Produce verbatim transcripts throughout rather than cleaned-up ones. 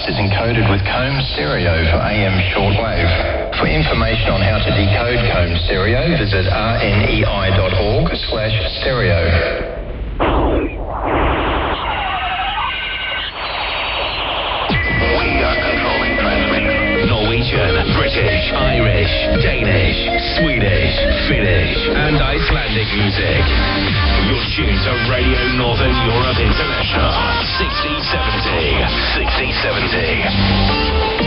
broadcast is encoded with Comb Stereo for A M shortwave. For information on how to decode Comb Stereo, visit rnei.org slash stereo. Norwegian, British, Irish, Danish, Swedish, Finnish, and Icelandic music. You're tuned to Radio Northern Europe International. sixty seventy. sixty seventy.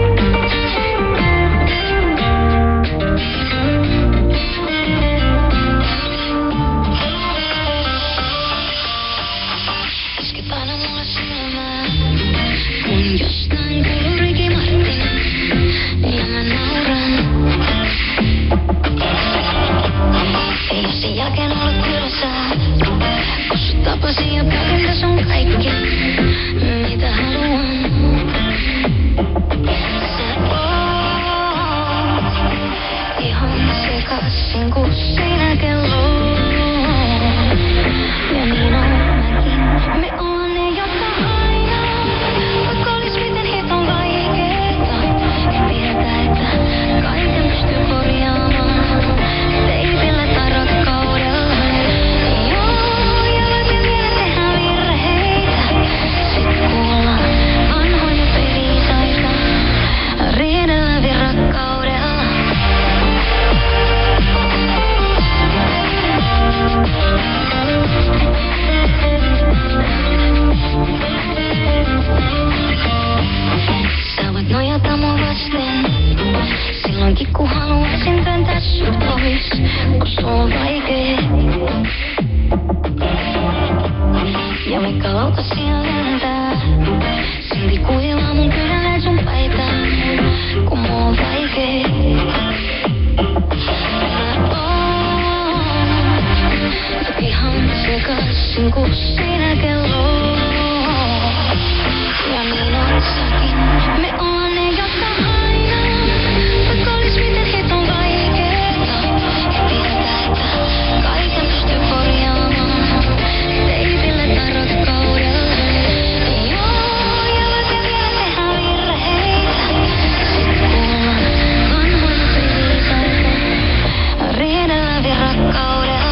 Tapasin ja päätin, tässä on kaikki, mitä haluan. Sä oot ihan sekasin, kun sinä kelloon. Ja niin on mäkin, me ollaan ne, jotka aina, vaikka olis miten hiton vaikeeta. Ja tietää, että kaiken pystyy korjaamaan, teipillä tai rakkaudella. Sä voit nojata mua vasten, silloinkin kun haluaisin työntää sut pois, kun sulla on vaikee. Ja mikä lautasia lentää, silti kuilaa mun kynällä sun paitaan, kun mulla on vaikee. Mä oon ihan sekasin, kun sinä kelloon. Ja niin on säkin, me ollaan ne, jotka aina, vaikka olis miten hiton vaikeeta. Ja tietää, että kaiken pystyy korjaamaan, teipillä tai rakkaudella. Joo, ja voisin vielä tehdä virheitä. Sit kuullaan vanhoina viisaita, riidellä vielä rakkaudella.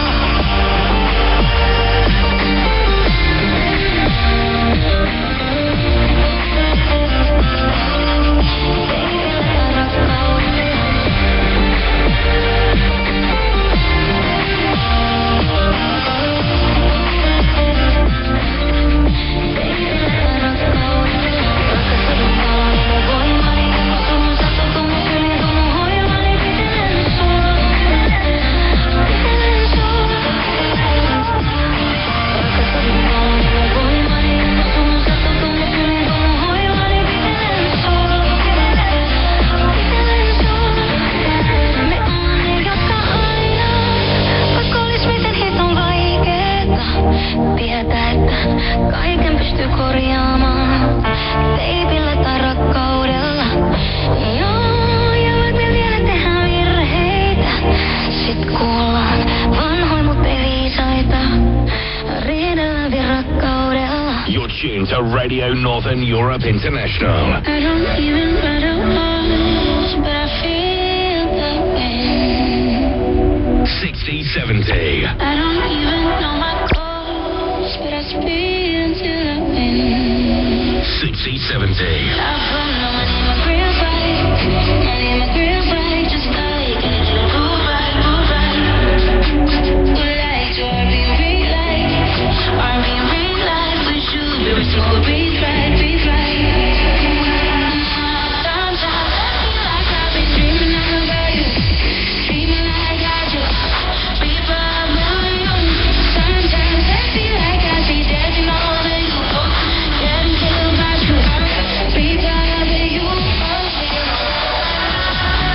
Tietää, että kaiken pystyy korjaamaan, teipillä tai rakkaudella. Joo, ja voit me vielä tehdä virheitä. Sit kuullaan vanhoin mut pelisaita, riidellä vielä rakkaudella. You're tuned to Radio Northern Europe International. I don't even matter what, but I feel the pain. sixty seventy. I don't even know my but I speed into the wind. sixty seventy. I found no money in my real bike. Money in my real bike. Just like I need you to move right, move right. Would like to R B real life. R B real life with you. Very slow, breathe right, breathe right. Sometimes I feel like I've been dreaming all about you. Dreaming like I do. People are moving on. Sometimes I feel like dancing all over you, getting killed by you. Be proud of you.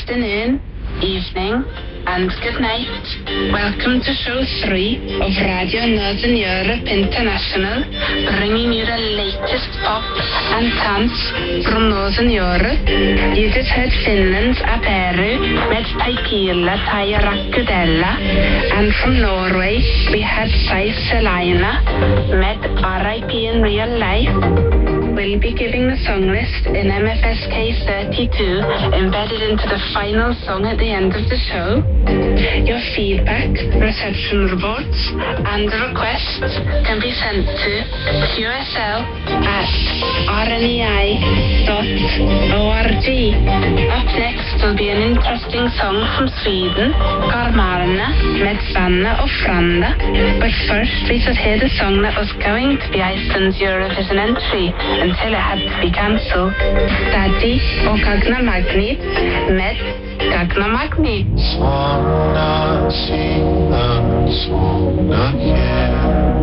afternoon, evening, and good night. Welcome to show three of Radio Northern Europe International, bringing you the latest pop and dance from Northern Europe. You just heard Finland's Aperu med Tequila Tairakudella, and from Norway we had Sai Selina med R I P in Real Life. We'll be giving the song list in M F S K thirty-two embedded into the final song at the end of the show. Your feedback, reception reports, and requests can be sent to Q S L at r n e i dot org. Up next will be an interesting song from Sweden, Karmarna med Sanna och Franda. But first we should hear the song that was going to be Iceland's Eurovision entry until it had to be cancelled. Daddy och Gagna Magnet med Gagna Magnet. Svanna sidan, svanna här.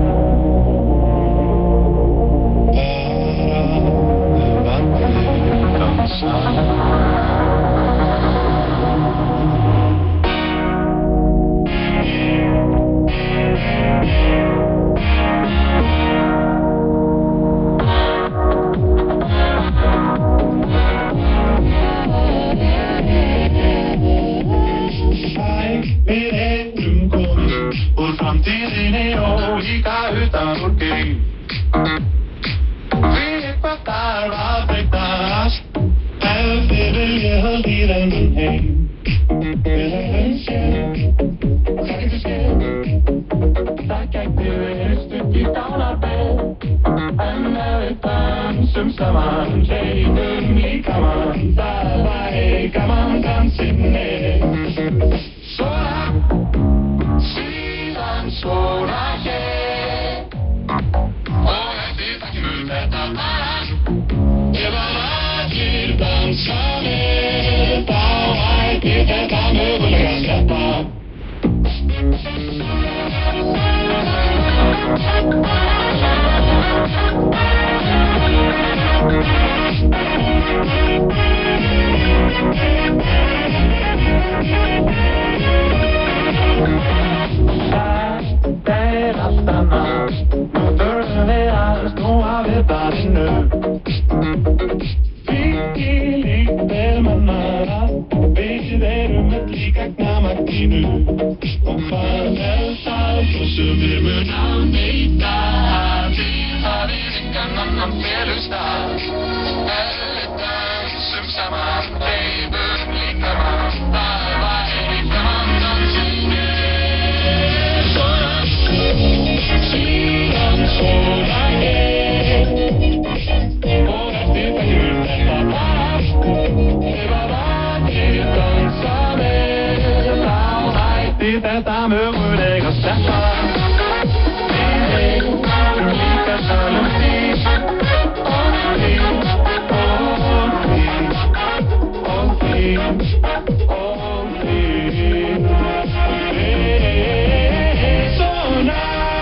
Bara vattnet dansar. Framtiden är olika utan orkering. Vet vad där var fräktas. Därför vill jag hålla i den hem. Vill jag önska. Tack inte skräm. Tack att du är stycket av arbet. En utan som samman. Tjejen i kammaren. Där var i kammaren dansen ner. Så här. Såna här. Och jag tittar kul detta bara. Det var vackert dansande. Och jag tittar på mig och lägga släppa. Stanna, nu dörren är alls, nu har vi bara nu. Fick i lite med nära, vet ju det rummet lika knammat i nu. Och fan hälsar på sublimerna nita, vi har vi ringan annan felustad. Eller dansum samman, lever lika man, där var är lika man dansen ner. Sidan såna är. Och jag tittar kul detta bara. Det var vackert dansande. Och jag tittar detta med hur det går släppa. Det är lika sällan tid. Och tid. Och tid. Och tid. Och tid. Såna.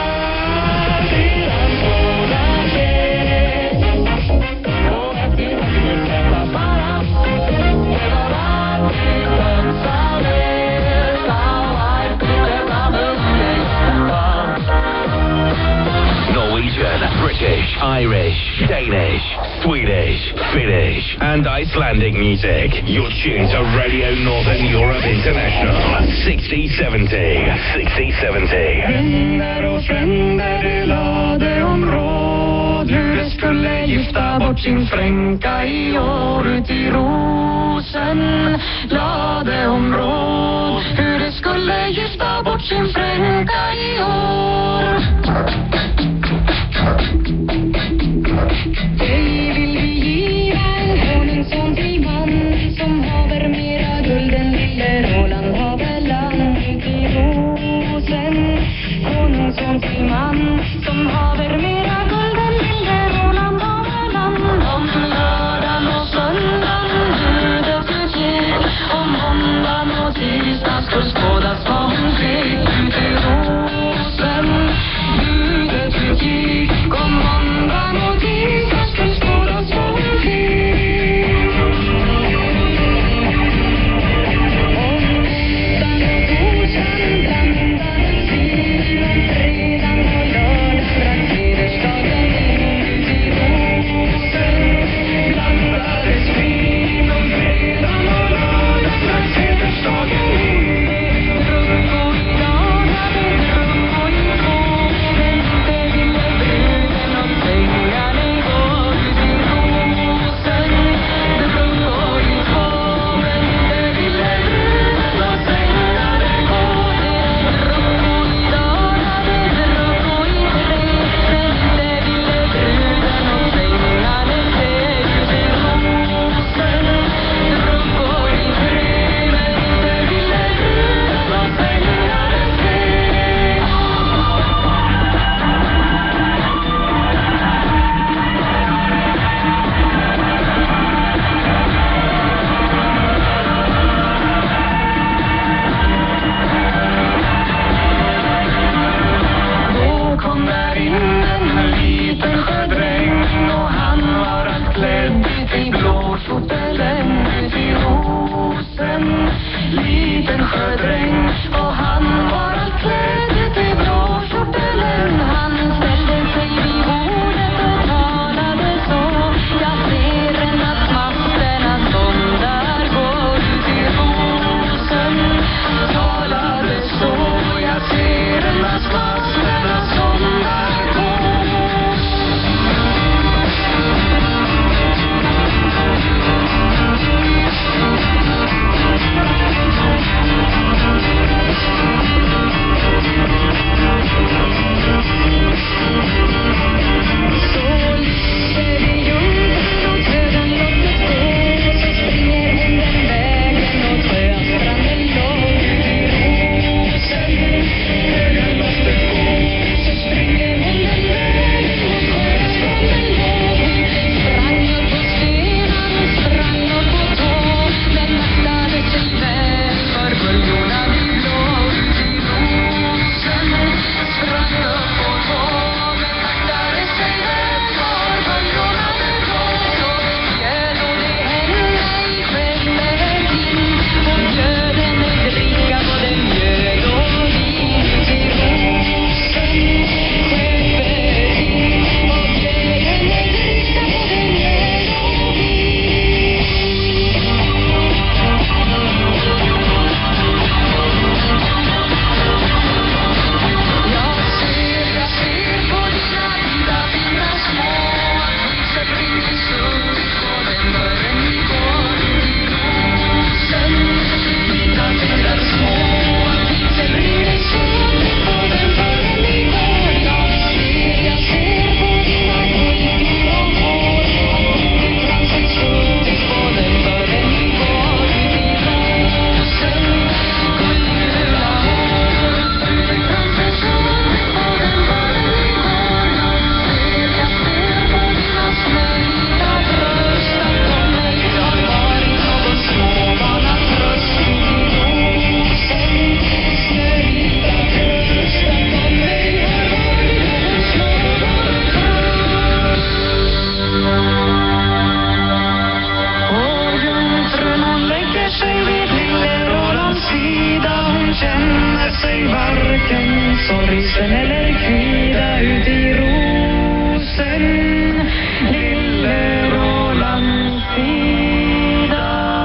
British, Irish, Danish, Swedish, Finnish, and Icelandic music. You're tuned to Radio Northern Europe International. sixty seventy. sixty seventy. Vänner och fränder delade om råd hur det skulle gifta bort sin fränka i år. Ut i rosen lade om råd hur det skulle gifta bort sin fränka i år. Dig vill vi giva en honungsson till man som haver mera guld än lille Roland haver land ut i rosen. Honungsson till man som haver mera guld än lille Roland haver land. Om lördagen och söndagen bjuder för sig, om måndagen och tisdagen skulle skådas som skick ut i rosen. liten sjödräng. Och han var allt klädd i blå skjortelen. Han ställde sig vid bordet och talade så. Jag ser en nattmasterna som där går ut i rosen. Talade så. Jag ser en nattmasterna som där går. Sorgsen eller kvida ut i rosen, lille Rolands sida.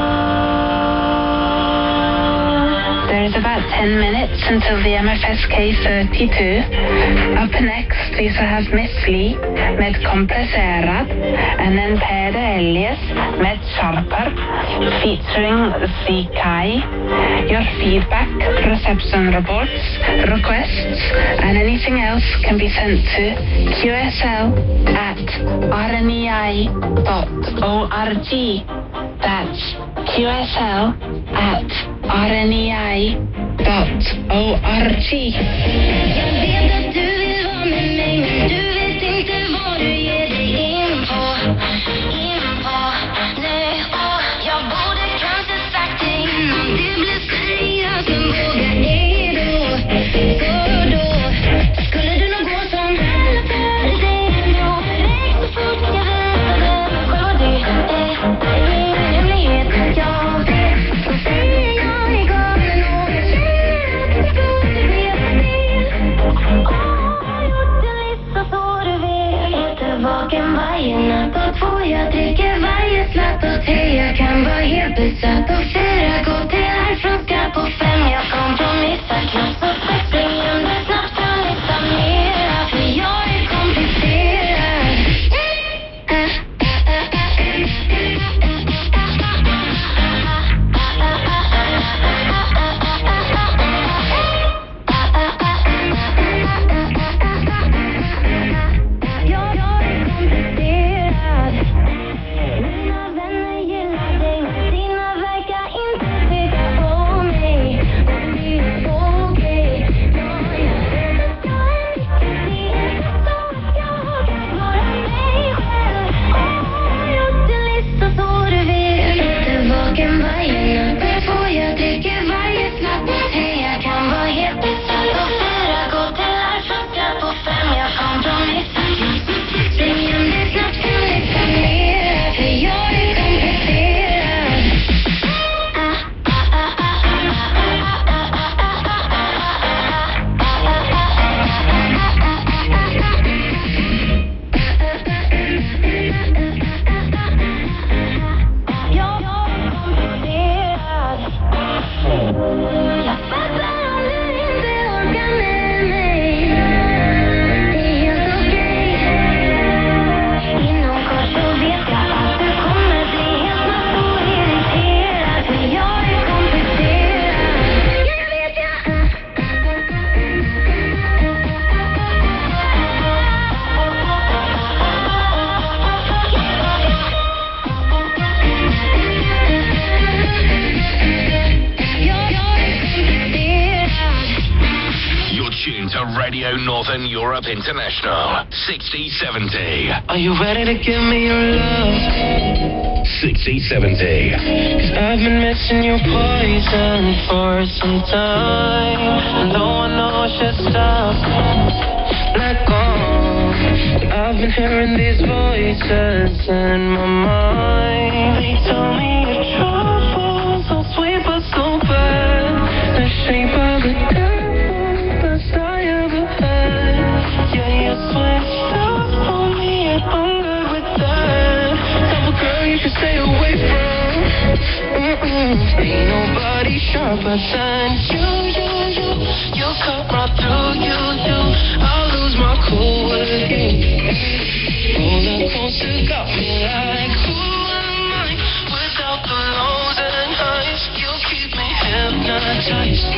There's about ten minutes until the M F S K thirty-two. Up next we shall have Miss Lee med Komplicerad, and then Peder Elias med Sharper featuring Z Kai. Your feedback, reception reports, requests, and anything else can be sent to Q S L at r n e i dot org. That's Q S L at r n e i dot org. Jag vet att du vill vara med mig, men du vet inte vad du ger dig in på. In på, nej, åh, jag borde kanske sagt det innan det blev seriöst, men våga ej då. För då skulle du nog gå som alla för dig ändå. Direkt så fort jag väntade, själv var det är min hemlighet. Jag vet, så säger jag är galen och jag känner att jag får det vet det. Åh, jag har gjort en lista så du vet. Äter vaken varje natt och två jag dricker varje slatt och tre jag kan vara helt besatt och fyra går till härifrån skarp och fem jag kompromissar knappt så sex ingen det snabbt kan lita mera för jag är komplicerad. Jag är komplicerad. Radio Northern Europe International. sixty seventy. Are you ready to give me your love? sixty seventy. Cause I've been missing your poison for some time. And though I know I should stop, let go. I've been hearing these voices in my mind. They tell me your trouble, so sweet but so bad. The shape of the devil, best I ever had. Yeah, you switched up on me and I'm good with that. Type of girl you should stay away from. Mm-mm. Ain't nobody sharper than you, you, you. You cut right through, you, you. I'll lose my cool with you. Roller coaster got me like, who am I? Without the lows and highs, you keep me hypnotized.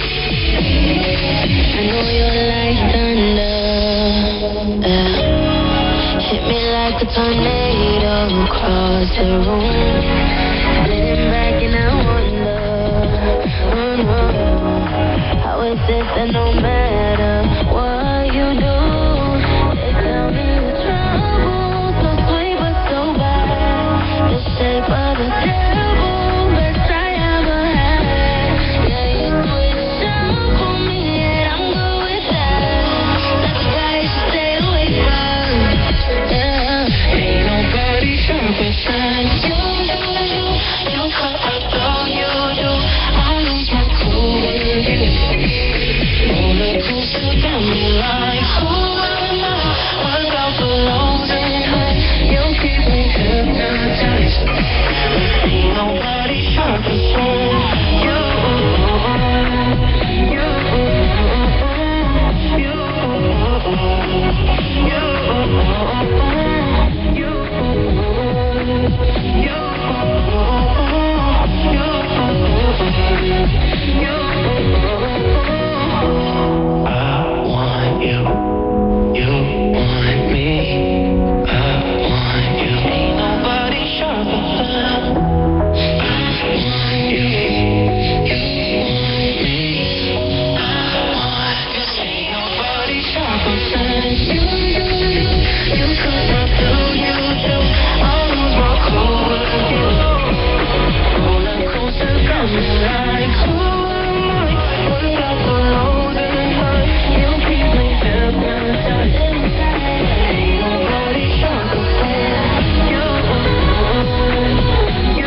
I know you're like thunder, yeah. Hit me like a tornado across the room. Sitting back and I wonder, oh no, how is it that no matter what you do, they tell me the trouble, so sweet but so bad. The shape of the devil, best I ever had. Yeah, you switched up on me and I'm good with that. That's the guy you should stay away from. Yeah. Ain't nobody sharper than you, you, you. You cut right through, you, you. I lose my cool with you. Roller coaster got me like, who am I? Without the lows and highs, you keep me hypnotized. Ain't nobody sharper than you, you, you, you, I want you, you want me. I want you. Ain't nobody sharper than I want you, you want me. I want you. Ain't nobody sharper than you, you, you. You cut right through, you, you. I'll lose my cool with you. Roller coaster got me like, who am I? Without the lows and highs, you keep me hypnotized. Ain't nobody sharper than you, you,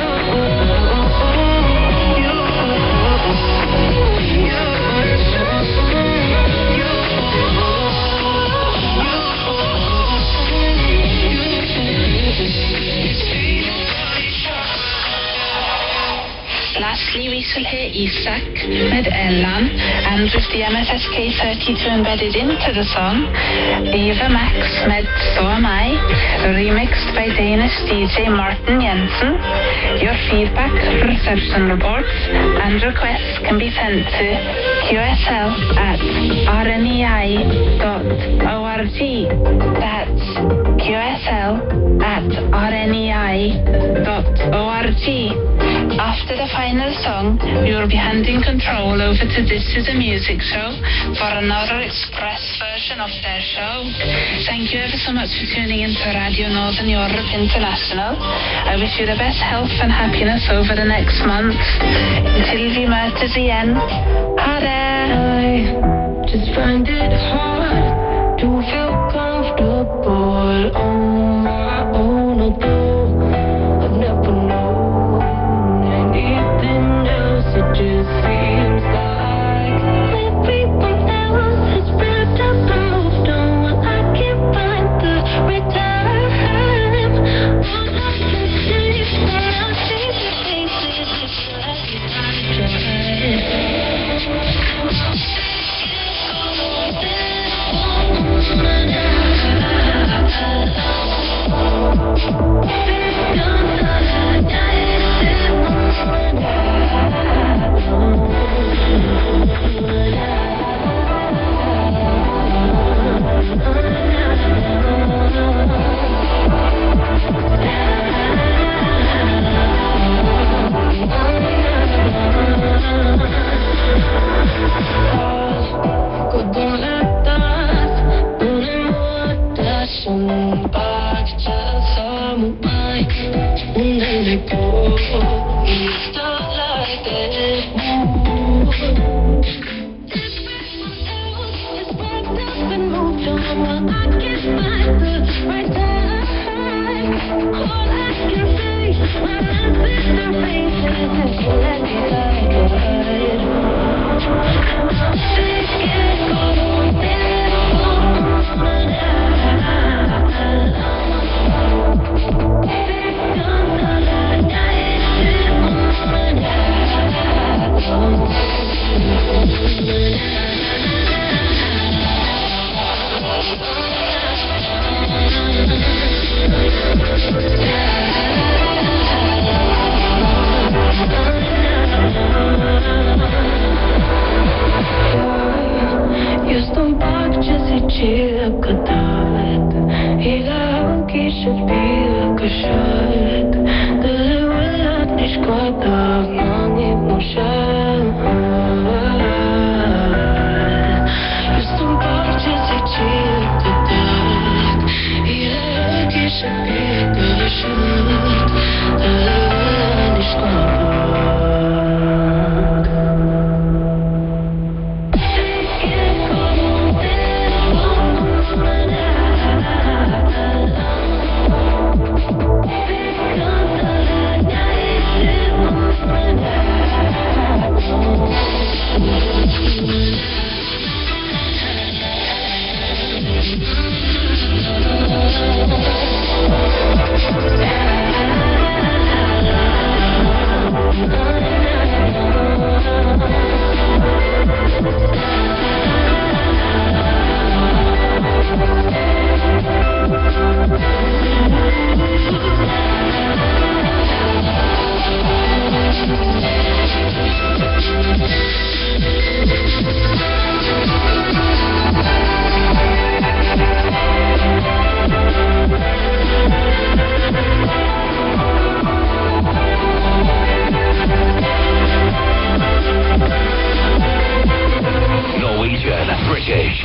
Lastly, we shall hear Isak med Ellan, and with the M F S K thirty-two embedded into the song, Eva Max med So Am I, remixed by Danish D J Martin Jensen. Your feedback, reception reports, and requests can be sent to Q S L at r n e i dot org. That's Q S L at r n e i dot org. After the final song, we will be handing control over to This Is a Music Show for another express version of their show. Thank you ever so much for tuning in to Radio Northern Europe International. I wish you the best health and happiness over the next month. Until we mötes igen. Ha det! I just find it hard to feel comfortable on my own, although I've never known anything else. It just seems like everyone else has wrapped up and moved on, while I can't find the right time. All I can say is that I'll see the faces if I try.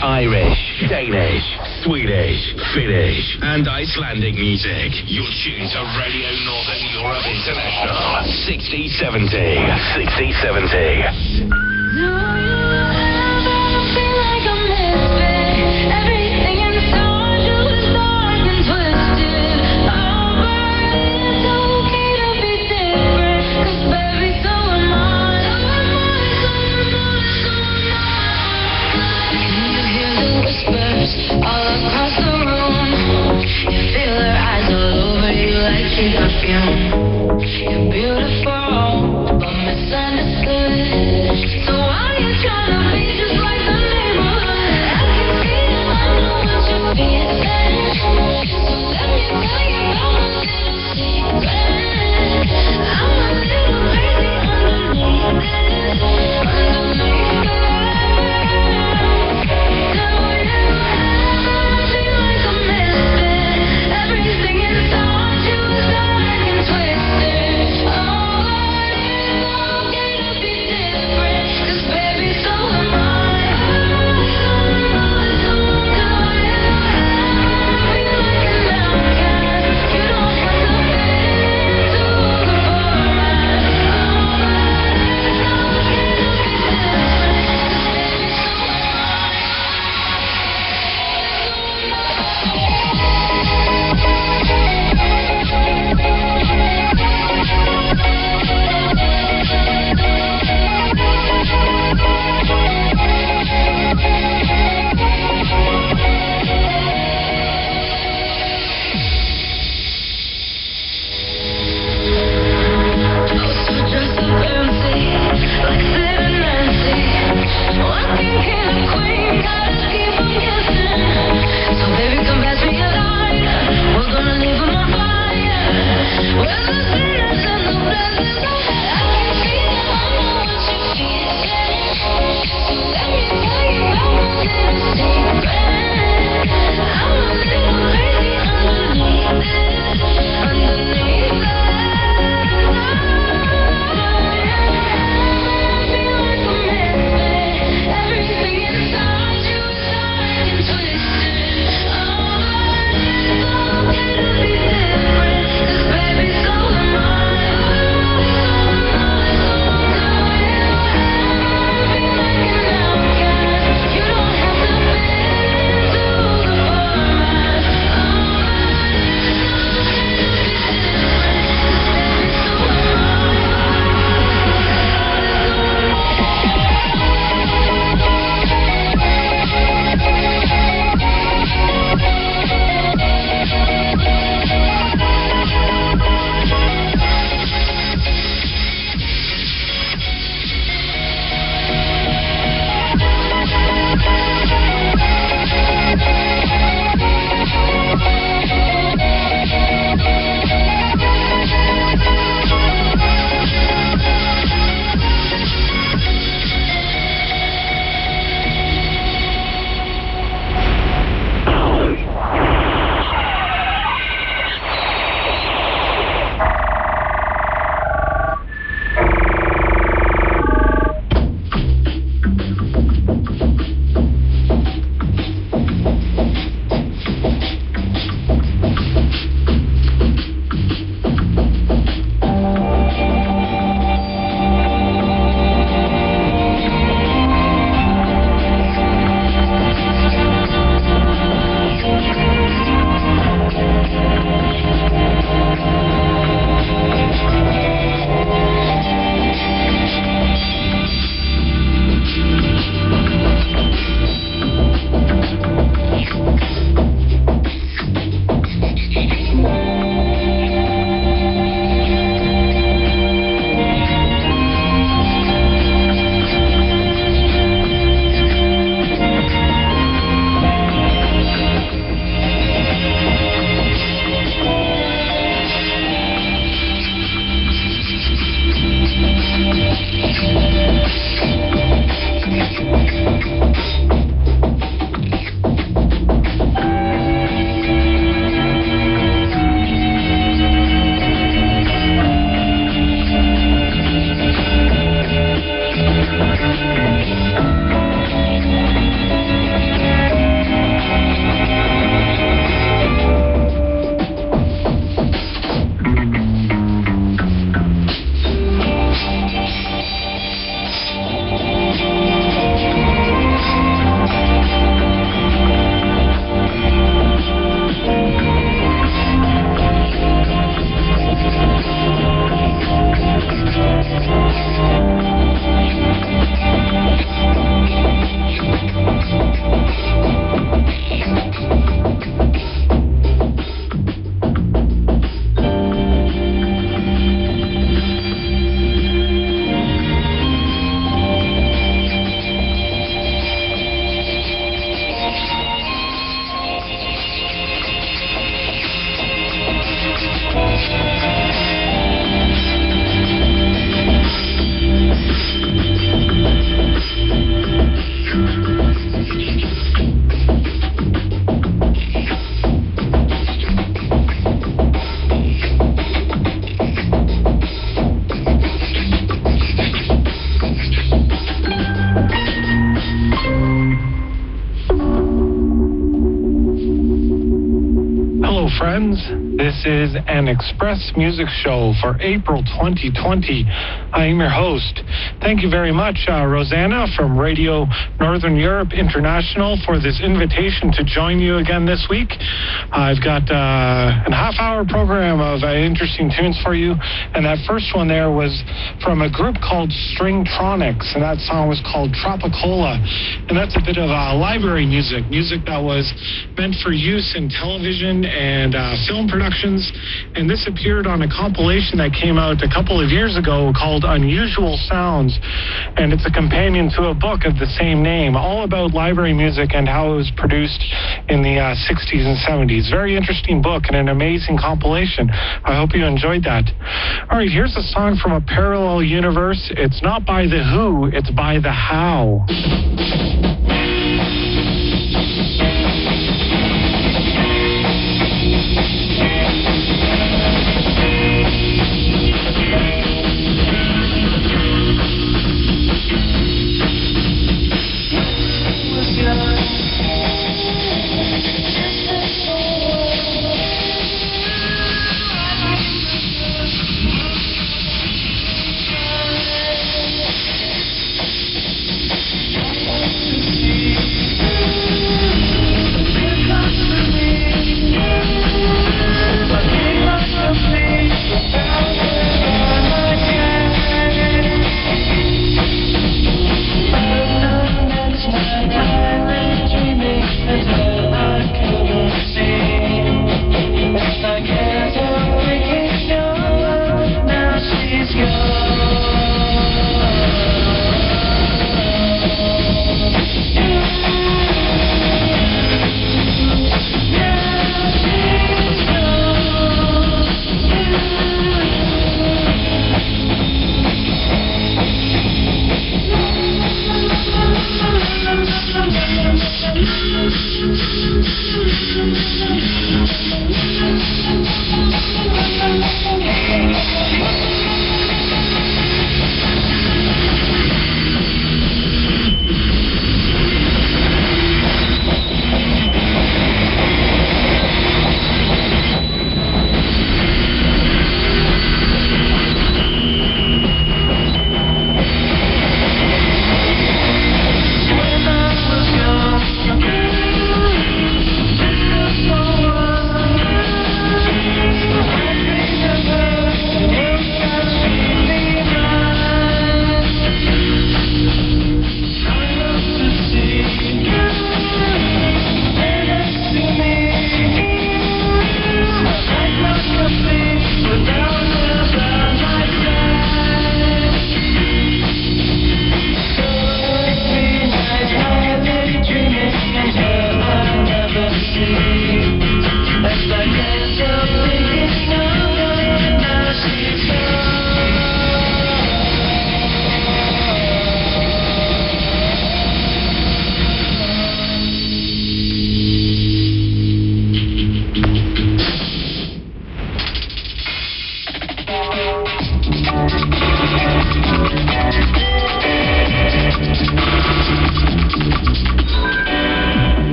Irish, Danish, Swedish, Finnish, and Icelandic music. You're tuned to Radio Northern Europe International. sixty seventy. sixty seventy. Do you ever feel like a misfit? Everything inside you is dark and twisted. Oh, but it's okay to be different. 'Cause baby, so am I. Can you hear the whispers all across the room? You feel her eyes all over you like sweet perfume. You're beautiful, but misunderstood. So why you try friends. This is an Express Music Show for April twenty twenty. I am your host. Thank you very much, uh, Rosanna from Radio Northern Europe International, for this invitation to join you again this week. I've got uh, a half-hour program of uh, interesting tunes for you, and that first one there was from a group called Stringtronics, and that song was called Tropicola, and that's a bit of uh, library music, music that was meant for use in television and uh, film productions, and this appeared on a compilation that came out a couple of years ago called Unusual Sounds, and it's a companion to a book of the same name, all about library music and how it was produced in the uh, sixties and seventies. Very interesting book and an amazing compilation. I hope you enjoyed that. All right, here's a song from a parallel universe. It's not by The Who, it's by The How.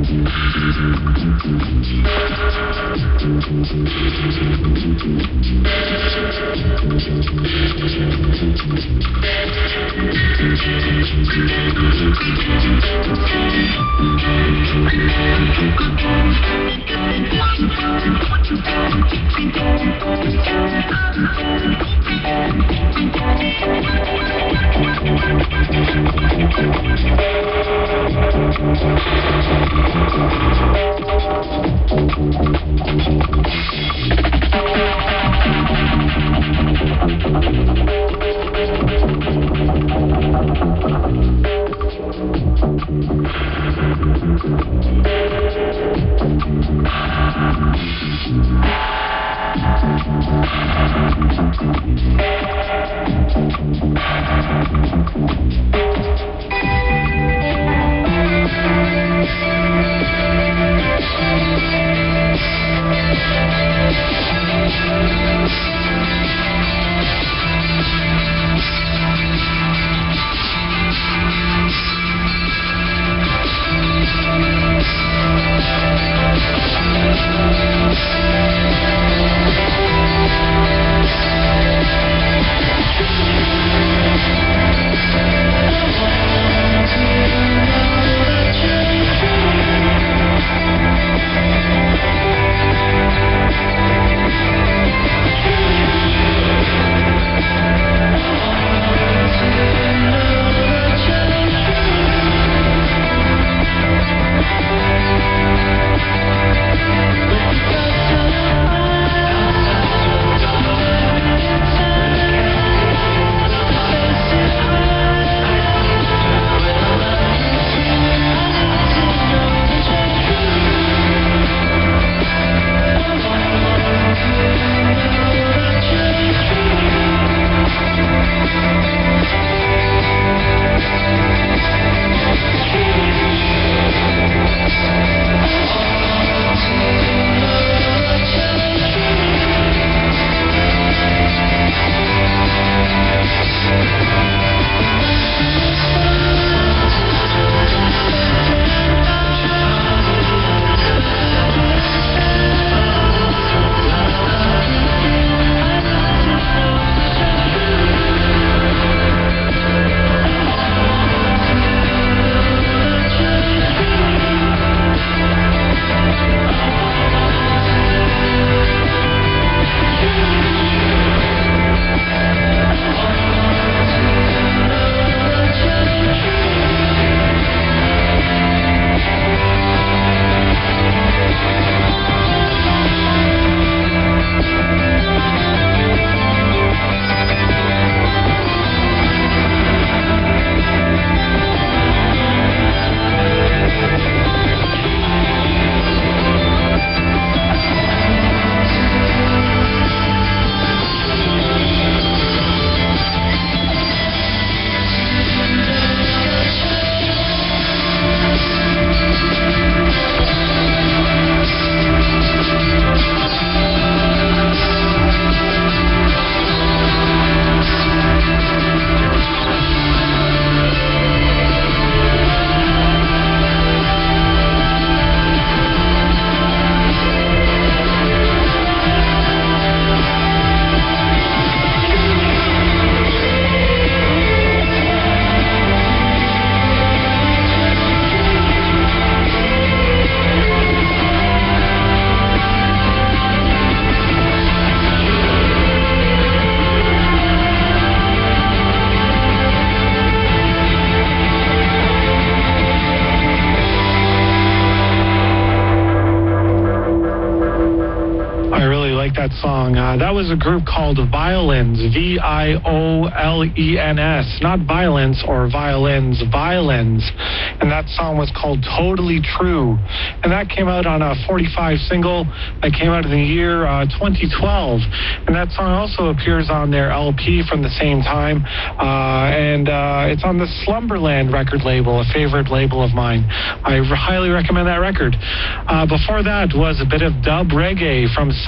that song. Uh, that was a group called Violins, V I O L E N S, not violence or violins, Violins. And that song was called Totally True. And that came out on a forty-five single that came out in the year uh, twenty twelve. And that song also appears on their L P from the same time. Uh, and uh, it's on the Slumberland record label, a favorite label of mine. I highly recommend that record. Uh, before that was a bit of dub reggae from Scientist.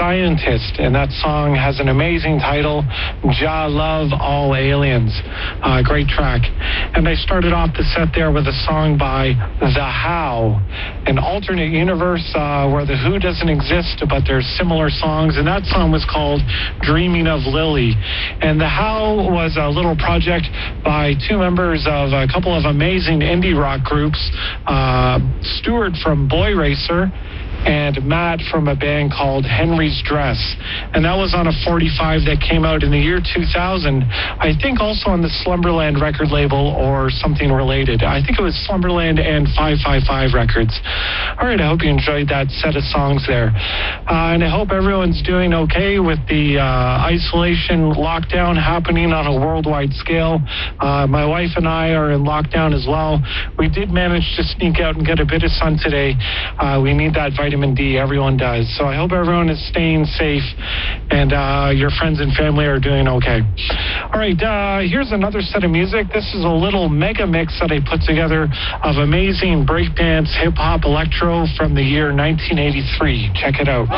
Scientist, and that song has an amazing title, Ja Love All Aliens. Uh, great track. And I started off the set there with a song by The How, an alternate universe uh, where The Who doesn't exist, but there's similar songs, and that song was called Dreaming of Lily. And The How was a little project by two members of a couple of amazing indie rock groups, uh, Stuart from Boy Racer and Matt from a band called Henry's Dress. And that was on a forty-five that came out in the year two thousand, I think also on the Slumberland record label or something related. I think it was Slumberland and five five five Records. All right, I hope you enjoyed that set of songs there. Uh, and I hope everyone's doing okay with the uh, isolation lockdown happening on a worldwide scale. Uh, my wife and I are in lockdown as well. We did manage to sneak out and get a bit of sun today. Uh, we need that vitamin D, everyone does. So I hope everyone is staying safe and uh, your friends and family are doing okay. All right, uh, here's another set of music. This is a little mega mix that I put together of amazing breakdance, hip-hop, electro from the year nineteen eighty-three. Check it out.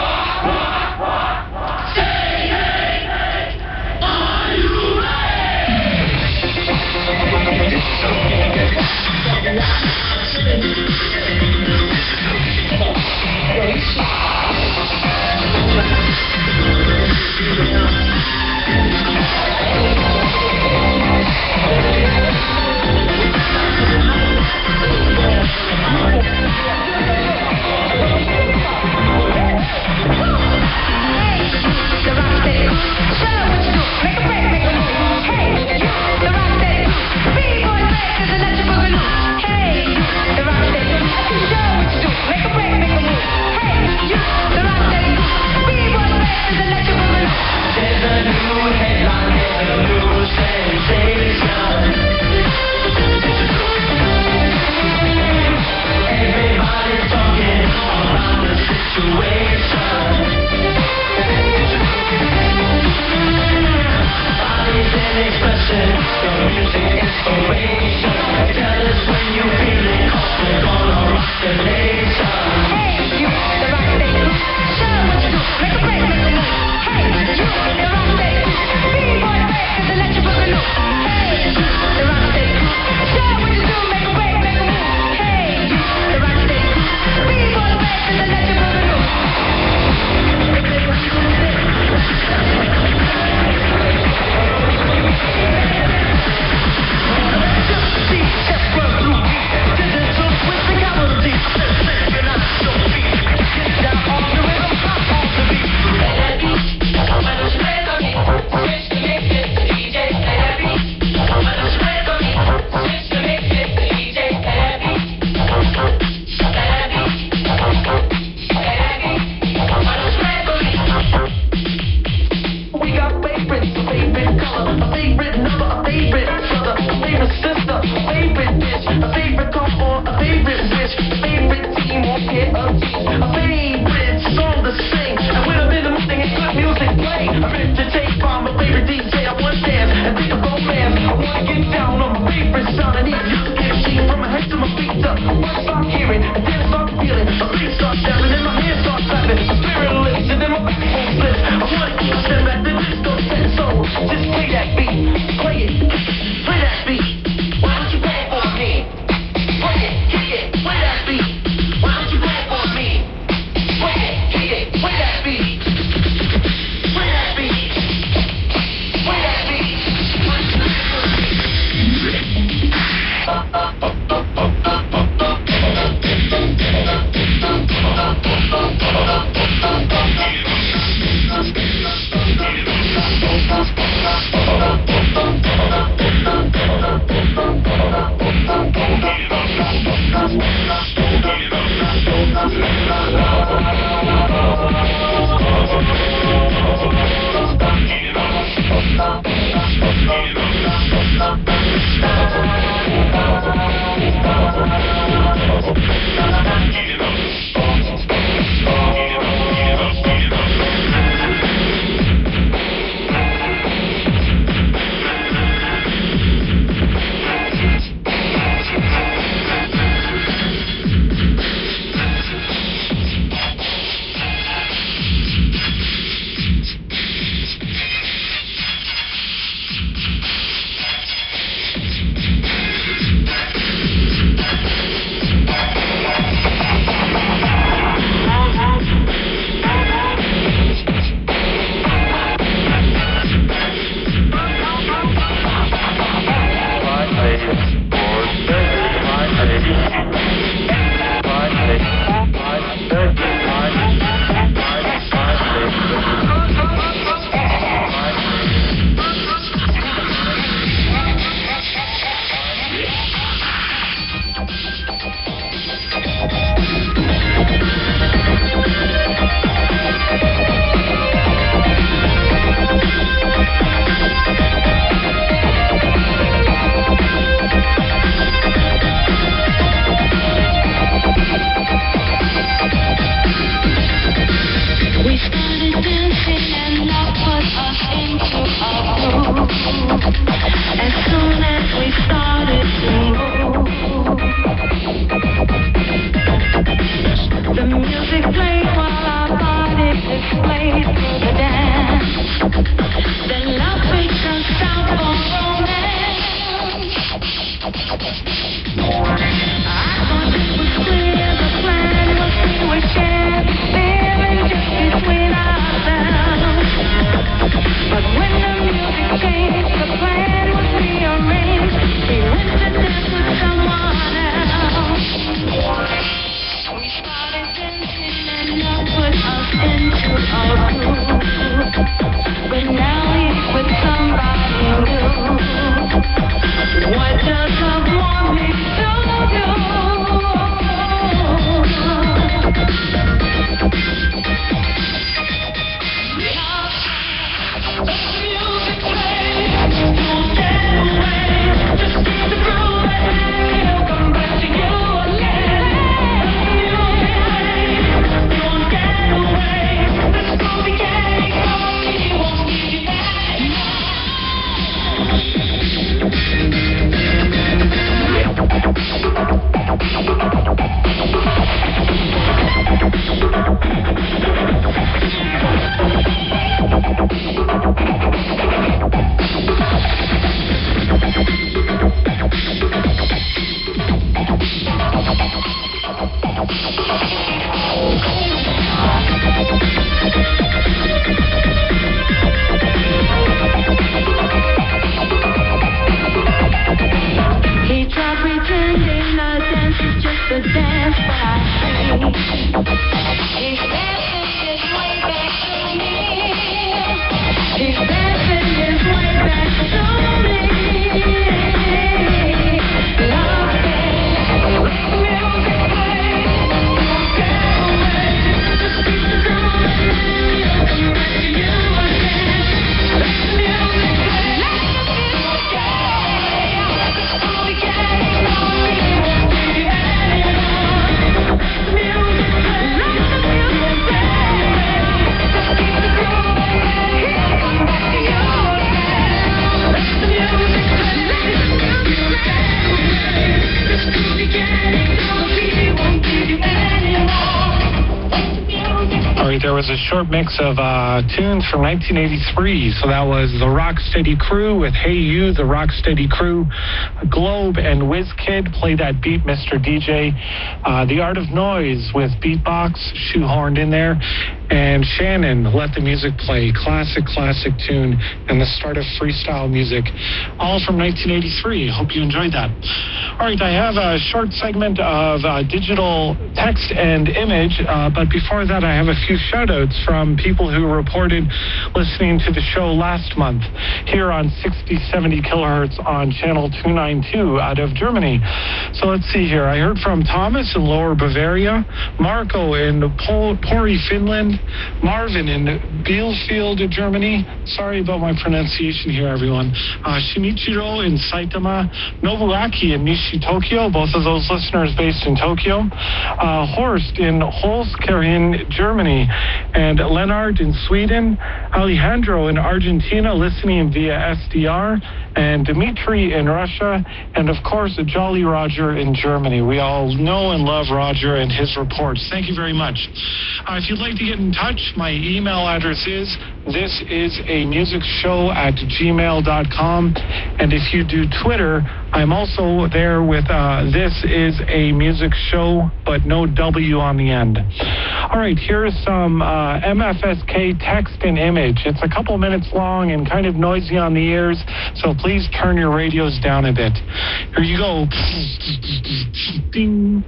Hey! There was a short mix of uh, tunes from nineteen eighty-three. So that was the Rocksteady Crew with Hey You, the Rocksteady Crew, Globe and WizKid, Play That Beat, Mister D J, uh, The Art of Noise with Beatbox shoehorned in there, and Shannon, Let the Music Play, classic, classic tune, and the start of freestyle music, all from nineteen eighty-three. Hope you enjoyed that. All right, I have a short segment of uh, digital text and image, uh, but before that, I have a few shout-outs from people who reported listening to the show last month here on sixty seventy kilohertz on channel two ninety-two out of Germany. So let's see here. I heard from Thomas in Lower Bavaria, Marco in Pol- Pori, Finland, Marvin in Bielefeld, Germany. Sorry about my pronunciation here, everyone. Uh, Shinichiro in Saitama, Nobuaki in Nishi, Tokyo, both of those listeners based in Tokyo. Uh, Horst in Holzkirchen, Germany, and Lennart in Sweden, Alejandro in Argentina, listening via S D R, and Dmitry in Russia, and of course, Jolly Roger in Germany. We all know and love Roger and his reports. Thank you very much. Uh, if you'd like to get in touch, my email address is this is a music show at gmail dot com, and if you do Twitter, I'm also there with uh, this is a music show, but no W on the end. All right, here's some uh, M F S K text and image. It's a couple minutes long and kind of noisy on the ears, so please turn your radios down a bit. Here you go. Ding.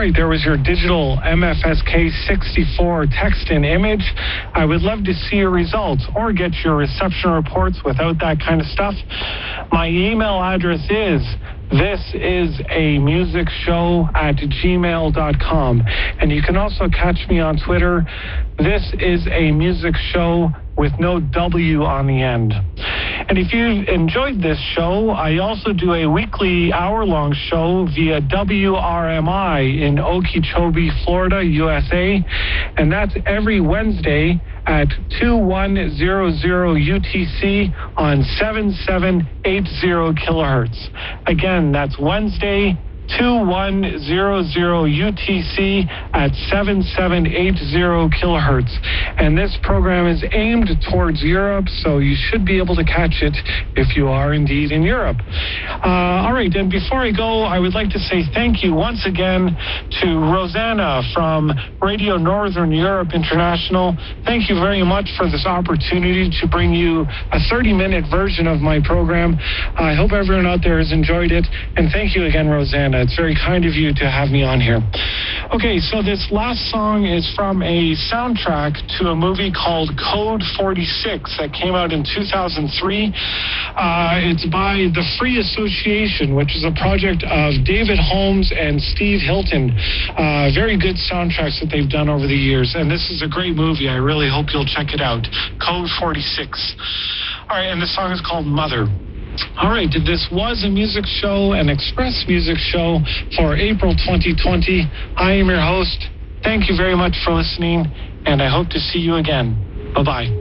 right, there was your digital M F S K sixty-four text and image. I would love to see your results or get your reception reports without that kind of stuff. My email address is this is a music show at gmail dot com. And you can also catch me on Twitter. This is a music show with no W on the end. And if you enjoyed this show, I also do a weekly hour-long show via W R M I in Okeechobee, Florida, U S A. And that's every Wednesday at two one zero zero U T C on seven seven eight zero kilohertz. Again, that's Wednesday, two one zero zero U T C at seven seven eight zero kilohertz. And this program is aimed towards Europe, so you should be able to catch it if you are indeed in Europe. Uh, all right, and before I go, I would like to say thank you once again to Rosanna from Radio Northern Europe International. Thank you very much for this opportunity to bring you a thirty-minute version of my program. I hope everyone out there has enjoyed it, and thank you again, Rosanna. It's very kind of you to have me on here. Okay, so this last song is from a soundtrack to a movie called Code forty-six that came out in two thousand three. Uh, it's by the Free Association, which is a project of David Holmes and Steve Hilton. Uh, very good soundtracks that they've done over the years, and this is a great movie. I really hope you'll check it out. Code forty-six. All right, and the song is called Mother. All right, this was a music show, an express music show for April twenty twenty. I am your host. Thank you very much for listening, and I hope to see you again. Bye-bye.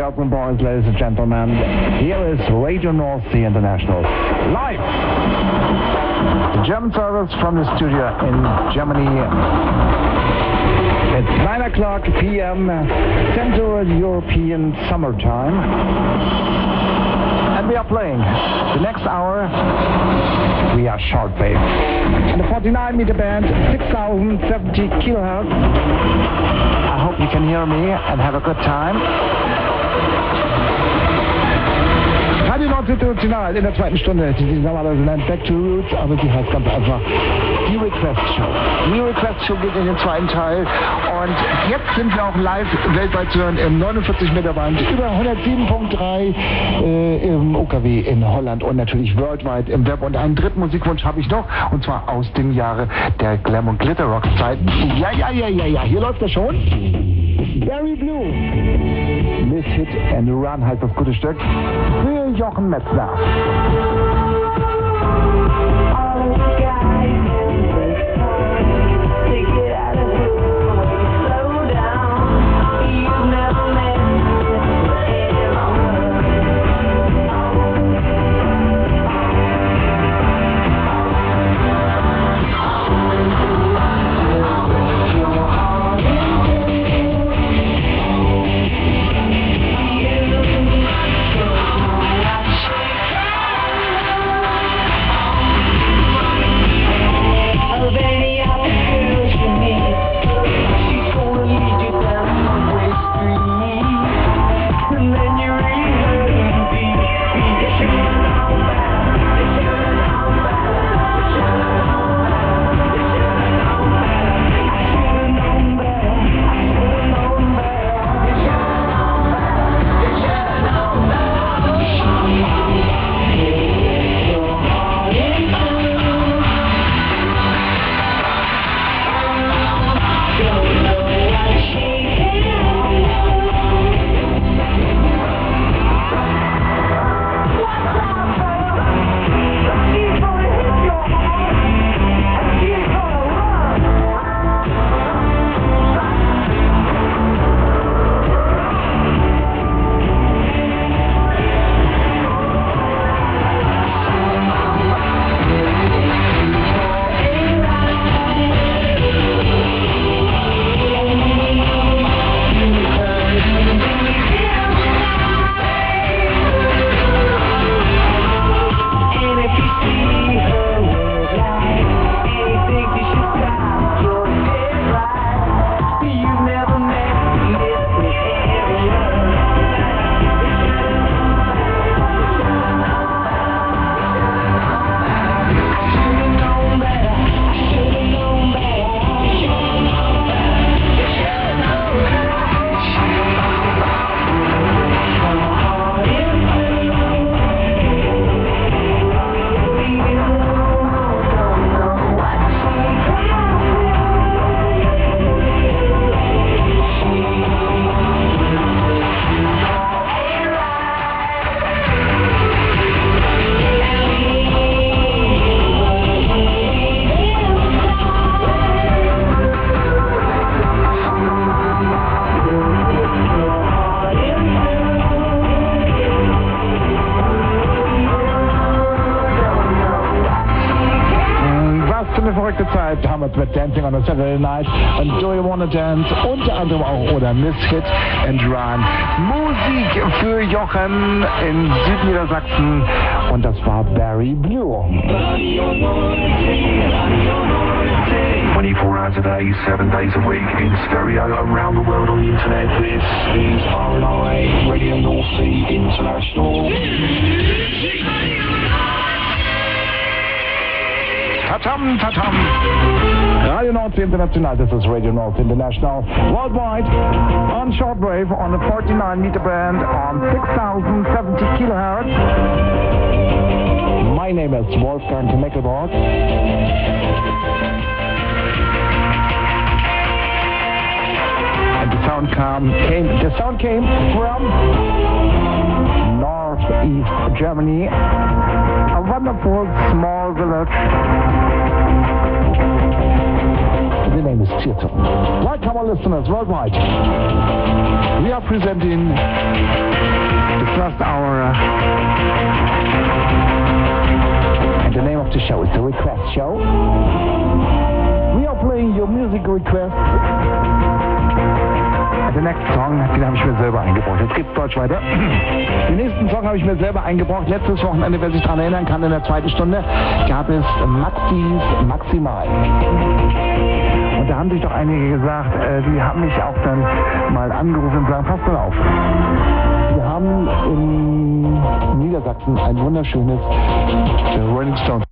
girls and boys, ladies and gentlemen, here is Radio North Sea International, live! The German service from the studio in Germany. It's nine o'clock p m Central European Summertime. And we are playing. The next hour, we are shortwave. And the forty-nine meter band, six thousand seventy kilohertz. I hope you can hear me and have a good time. Radio North International in der zweiten Stunde, die sich normalerweise nennt Back to Roots, aber die heißt ganz einfach die Request Show. Die Request Show geht in den zweiten Teil und jetzt sind wir auch live weltweit zu hören im neunundvierzig Meter Band über hundertsieben Komma drei äh, im O K W in Holland und natürlich worldwide im Web. Und einen dritten Musikwunsch habe ich noch und zwar aus dem Jahre der Glam- und Glitter-Rock-Zeiten. Ja, ja, ja, ja, ja, hier läuft er schon. Barry Blue. Miss Hit and Run heißt das gute Stück für Jochen Metzler. Damals mit Dancing on a Saturday Night und Do You Wanna Dance, unter anderem auch oder Miss Hit and Run. Musik für Jochen in Südniedersachsen und das war Barry Blue. twenty-four hours a day, seven days a week in stereo around the world on the internet. This is R N I Radio North Sea International. Tatam, tatam. Radio North International, this is Radio North International. Worldwide, on shortwave, on a forty-nine meter band, on six thousand seventy kilohertz. My name is Wolfgang Meckelborg. And the sound came, came, the sound came from northeast Germany, a wonderful small village. The name is Zirtum. Welcome our listeners worldwide. We are presenting the first hour. And the name of the show is the Request Show. We are playing your music requests. And the next song, den habe ich mir selber eingebracht. Jetzt geht's Deutsch weiter. Den nächsten Song habe ich mir selber eingebracht. Letztes Wochenende, wer sich daran erinnern kann, in der zweiten Stunde gab es Maxis Maximal. Und da haben sich doch einige gesagt, äh, die haben mich auch dann mal angerufen und sagen, passt mal auf. Wir haben in Niedersachsen ein wunderschönes Rolling Stones